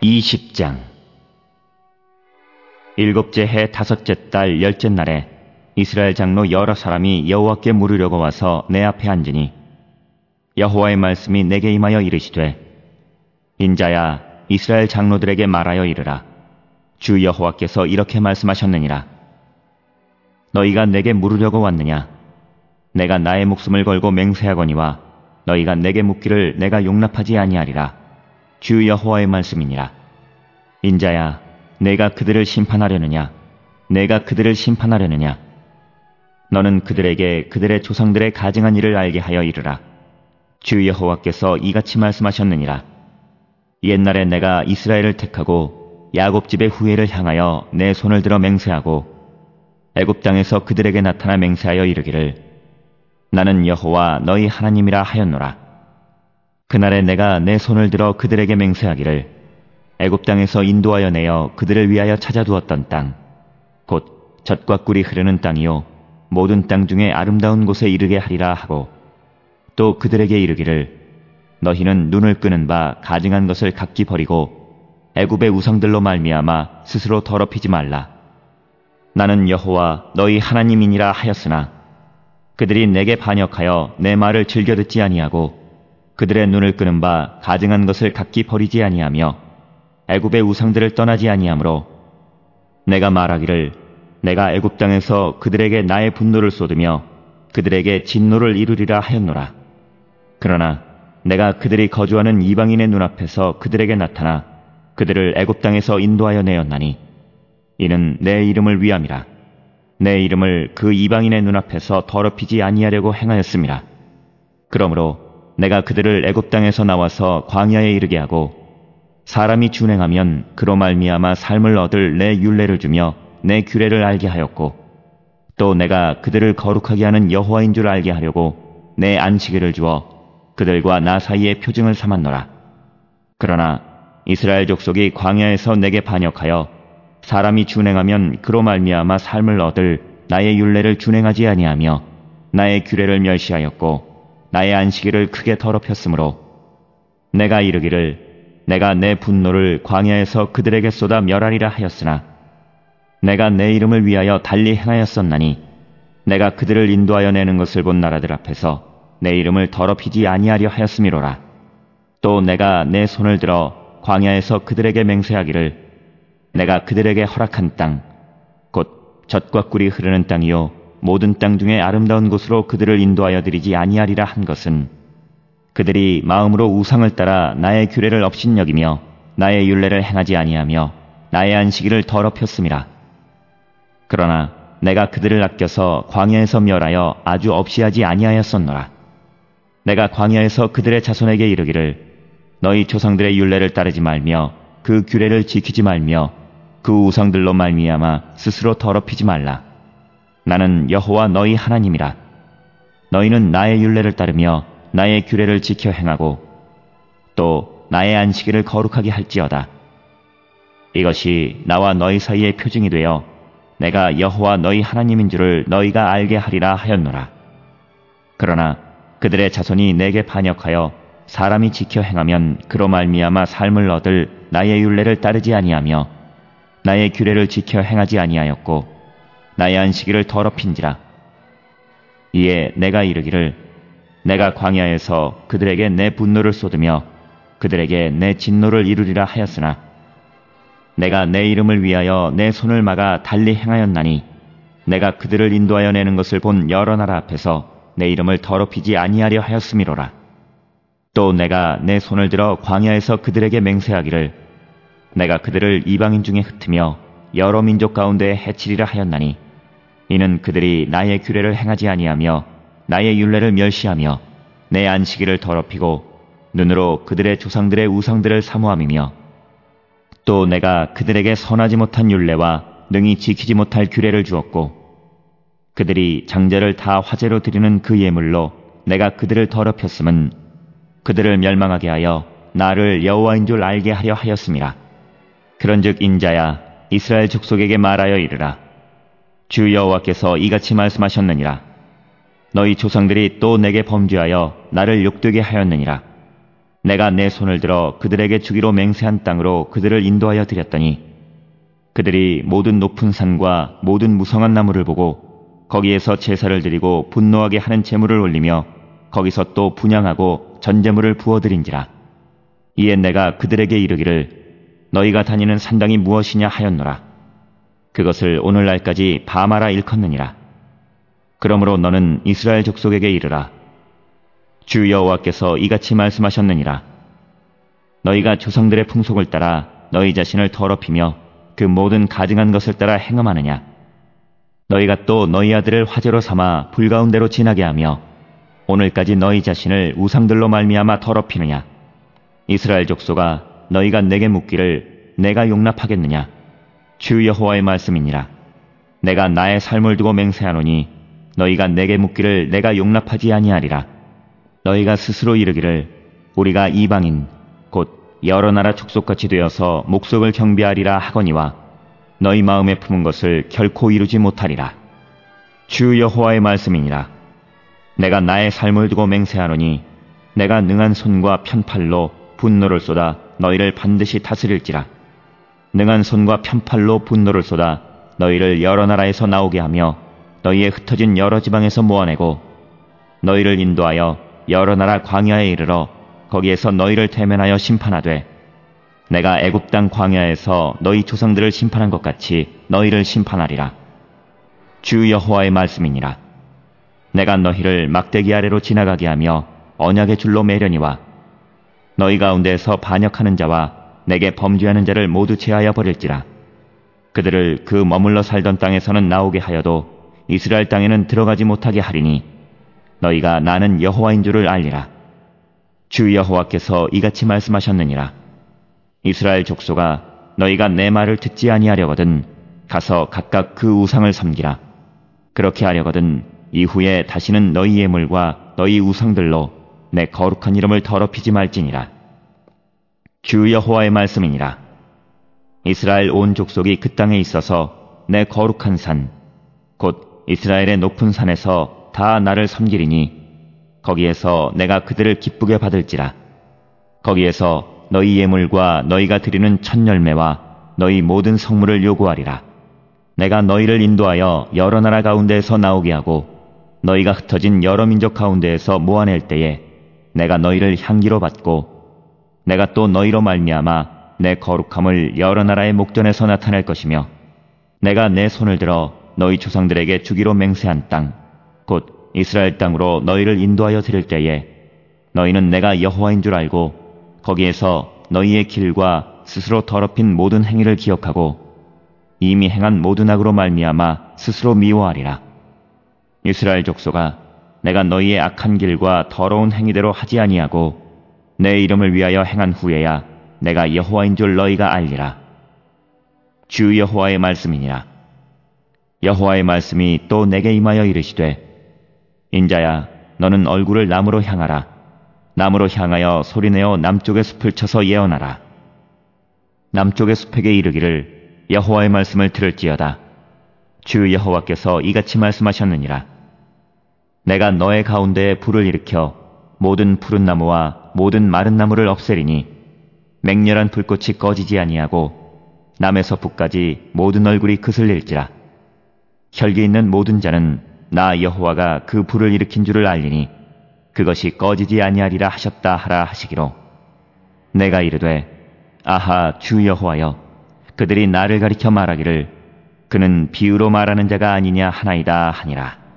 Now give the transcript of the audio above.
20장. 일곱째 해 다섯째 달 열째 날에 이스라엘 장로 여러 사람이 여호와께 물으려고 와서 내 앞에 앉으니 여호와의 말씀이 내게 임하여 이르시되, 인자야, 이스라엘 장로들에게 말하여 이르라. 주 여호와께서 이렇게 말씀하셨느니라. 너희가 내게 물으려고 왔느냐? 내가 나의 목숨을 걸고 맹세하거니와 너희가 내게 묻기를 내가 용납하지 아니하리라. 주 여호와의 말씀이니라. 인자야, 내가 그들을 심판하려느냐? 내가 그들을 심판하려느냐? 너는 그들에게 그들의 조상들의 가증한 일을 알게 하여 이르라. 주 여호와께서 이같이 말씀하셨느니라. 옛날에 내가 이스라엘을 택하고 야곱 집의 후예를 향하여 내 손을 들어 맹세하고 애굽 땅에서 그들에게 나타나 맹세하여 이르기를, 나는 여호와 너희 하나님이라 하였노라. 그날에 내가 내 손을 들어 그들에게 맹세하기를, 애굽 땅에서 인도하여 내어 그들을 위하여 찾아두었던 땅, 곧 젖과 꿀이 흐르는 땅이요 모든 땅 중에 아름다운 곳에 이르게 하리라 하고, 또 그들에게 이르기를, 너희는 눈을 끄는 바 가증한 것을 각기 버리고 애굽의 우상들로 말미암아 스스로 더럽히지 말라. 나는 여호와 너희 하나님이니라 하였으나 그들이 내게 반역하여 내 말을 즐겨 듣지 아니하고 그들의 눈을 끄는 바 가증한 것을 각기 버리지 아니하며 애굽의 우상들을 떠나지 아니하므로 내가 말하기를, 내가 애굽 땅에서 그들에게 나의 분노를 쏟으며 그들에게 진노를 이루리라 하였노라. 그러나 내가 그들이 거주하는 이방인의 눈앞에서 그들에게 나타나 그들을 애굽 땅에서 인도하여 내었나니 이는 내 이름을 위함이라. 내 이름을 그 이방인의 눈앞에서 더럽히지 아니하려고 행하였음이라. 그러므로 내가 그들을 애굽 땅에서 나와서 광야에 이르게 하고 사람이 준행하면 그로 말미암아 삶을 얻을 내 율례를 주며 내 규례를 알게 하였고, 또 내가 그들을 거룩하게 하는 여호와인 줄 알게 하려고 내 안식일을 주어 그들과 나 사이에 표징을 삼았노라. 그러나 이스라엘 족속이 광야에서 내게 반역하여 사람이 준행하면 그로 말미암아 삶을 얻을 나의 율례를 준행하지 아니하며 나의 규례를 멸시하였고 나의 안식일을 크게 더럽혔으므로 내가 이르기를, 내가 내 분노를 광야에서 그들에게 쏟아 멸하리라 하였으나 내가 내 이름을 위하여 달리 행하였었나니 내가 그들을 인도하여 내는 것을 본 나라들 앞에서 내 이름을 더럽히지 아니하려 하였음이로라. 또 내가 내 손을 들어 광야에서 그들에게 맹세하기를, 내가 그들에게 허락한 땅, 곧 젖과 꿀이 흐르는 땅이요 모든 땅 중에 아름다운 곳으로 그들을 인도하여 드리지 아니하리라 한 것은, 그들이 마음으로 우상을 따라 나의 규례를 업신여기며 나의 율례를 행하지 아니하며 나의 안식일을 더럽혔음이라. 그러나 내가 그들을 아껴서 광야에서 멸하여 아주 없이하지 아니하였었노라. 내가 광야에서 그들의 자손에게 이르기를, 너희 조상들의 율례를 따르지 말며 그 규례를 지키지 말며 그 우상들로 말미암아 스스로 더럽히지 말라. 나는 여호와 너희 하나님이라. 너희는 나의 율례를 따르며 나의 규례를 지켜 행하고 또 나의 안식일을 거룩하게 할지어다. 이것이 나와 너희 사이의 표징이 되어 내가 여호와 너희 하나님인 줄을 너희가 알게 하리라 하였노라. 그러나 그들의 자손이 내게 반역하여 사람이 지켜 행하면 그로 말미암아 삶을 얻을 나의 율례를 따르지 아니하며 나의 규례를 지켜 행하지 아니하였고 나의 안식일을 더럽힌지라. 이에 내가 이르기를, 내가 광야에서 그들에게 내 분노를 쏟으며 그들에게 내 진노를 이루리라 하였으나 내가 내 이름을 위하여 내 손을 막아 달리 행하였나니 내가 그들을 인도하여 내는 것을 본 여러 나라 앞에서 내 이름을 더럽히지 아니하려 하였음이로라. 또 내가 내 손을 들어 광야에서 그들에게 맹세하기를, 내가 그들을 이방인 중에 흩으며 여러 민족 가운데 해치리라 하였나니 이는 그들이 나의 규례를 행하지 아니하며 나의 율례를 멸시하며 내 안식일을 더럽히고 눈으로 그들의 조상들의 우상들을 사모함이며, 또 내가 그들에게 선하지 못한 율례와 능히 지키지 못할 규례를 주었고 그들이 장제를 다 화제로 드리는 그 예물로 내가 그들을 더럽혔음은 그들을 멸망하게 하여 나를 여호와인 줄 알게 하려 하였음이라. 그런즉 인자야, 이스라엘 족속에게 말하여 이르라. 주 여호와께서 이같이 말씀하셨느니라. 너희 조상들이 또 내게 범죄하여 나를 욕되게 하였느니라. 내가 내 손을 들어 그들에게 주기로 맹세한 땅으로 그들을 인도하여 드렸더니 그들이 모든 높은 산과 모든 무성한 나무를 보고 거기에서 제사를 드리고 분노하게 하는 제물을 올리며 거기서 또 분향하고 전제물을 부어드린지라. 이에 내가 그들에게 이르기를 너희가 다니는 산당이 무엇이냐 하였노라. 그것을 오늘날까지 바마라 일컫느니라. 그러므로 너는 이스라엘 족속에게 이르라. 주 여호와께서 이같이 말씀하셨느니라. 너희가 조상들의 풍속을 따라 너희 자신을 더럽히며 그 모든 가증한 것을 따라 행함하느냐. 너희가 또 너희 아들을 화제로 삼아 불 가운데로 지나게 하며 오늘까지 너희 자신을 우상들로 말미암아 더럽히느냐. 이스라엘 족속아, 너희가 내게 묻기를 내가 용납하겠느냐. 주 여호와의 말씀이니라. 내가 나의 삶을 두고 맹세하노니 너희가 내게 묻기를 내가 용납하지 아니하리라. 너희가 스스로 이르기를 우리가 이방인 곧 여러 나라 족속같이 되어서 목석을 경배하리라 하거니와 너희 마음에 품은 것을 결코 이루지 못하리라. 주 여호와의 말씀이니라. 내가 나의 삶을 두고 맹세하노니 내가 능한 손과 편팔로 분노를 쏟아 너희를 반드시 다스릴지라. 능한 손과 편팔로 분노를 쏟아 너희를 여러 나라에서 나오게 하며 너희의 흩어진 여러 지방에서 모아내고 너희를 인도하여 여러 나라 광야에 이르러 거기에서 너희를 대면하여 심판하되 내가 애굽 땅 광야에서 너희 조상들을 심판한 것 같이 너희를 심판하리라. 주 여호와의 말씀이니라. 내가 너희를 막대기 아래로 지나가게 하며 언약의 줄로 매려니와 너희 가운데에서 반역하는 자와 내게 범죄하는 자를 모두 제하여 버릴지라. 그들을 그 머물러 살던 땅에서는 나오게 하여도 이스라엘 땅에는 들어가지 못하게 하리니 너희가 나는 여호와인 줄을 알리라. 주 여호와께서 이같이 말씀하셨느니라. 이스라엘 족속아, 너희가 내 말을 듣지 아니하려거든 가서 각각 그 우상을 섬기라. 그렇게 하려거든 이후에 다시는 너희 예물과 너희 우상들로 내 거룩한 이름을 더럽히지 말지니라. 주 여호와의 말씀이니라. 이스라엘 온 족속이 그 땅에 있어서 내 거룩한 산, 곧 이스라엘의 높은 산에서 다 나를 섬기리니 거기에서 내가 그들을 기쁘게 받을지라. 거기에서 너희 예물과 너희가 드리는 첫 열매와 너희 모든 성물을 요구하리라. 내가 너희를 인도하여 여러 나라 가운데에서 나오게 하고 너희가 흩어진 여러 민족 가운데에서 모아낼 때에 내가 너희를 향기로 받고 내가 또 너희로 말미암아 내 거룩함을 여러 나라의 목전에서 나타낼 것이며 내가 내 손을 들어 너희 조상들에게 주기로 맹세한 땅, 곧 이스라엘 땅으로 너희를 인도하여 드릴 때에 너희는 내가 여호와인 줄 알고 거기에서 너희의 길과 스스로 더럽힌 모든 행위를 기억하고 이미 행한 모든 악으로 말미암아 스스로 미워하리라. 이스라엘 족속아, 내가 너희의 악한 길과 더러운 행위대로 하지 아니하고 내 이름을 위하여 행한 후에야 내가 여호와인 줄 너희가 알리라. 주 여호와의 말씀이니라. 여호와의 말씀이 또 내게 임하여 이르시되 인자야, 너는 얼굴을 남으로 향하라. 남으로 향하여 소리내어 남쪽의 숲을 쳐서 예언하라. 남쪽의 숲에게 이르기를 여호와의 말씀을 들을지어다. 주 여호와께서 이같이 말씀하셨느니라. 내가 너의 가운데에 불을 일으켜 모든 푸른 나무와 모든 마른 나무를 없애리니 맹렬한 불꽃이 꺼지지 아니하고 남에서 북까지 모든 얼굴이 그슬릴지라. 혈기 있는 모든 자는 나 여호와가 그 불을 일으킨 줄을 알리니 그것이 꺼지지 아니하리라 하셨다 하라 하시기로 내가 이르되 아하 주 여호와여, 그들이 나를 가리켜 말하기를 그는 비유로 말하는 자가 아니냐 하나이다 하니라.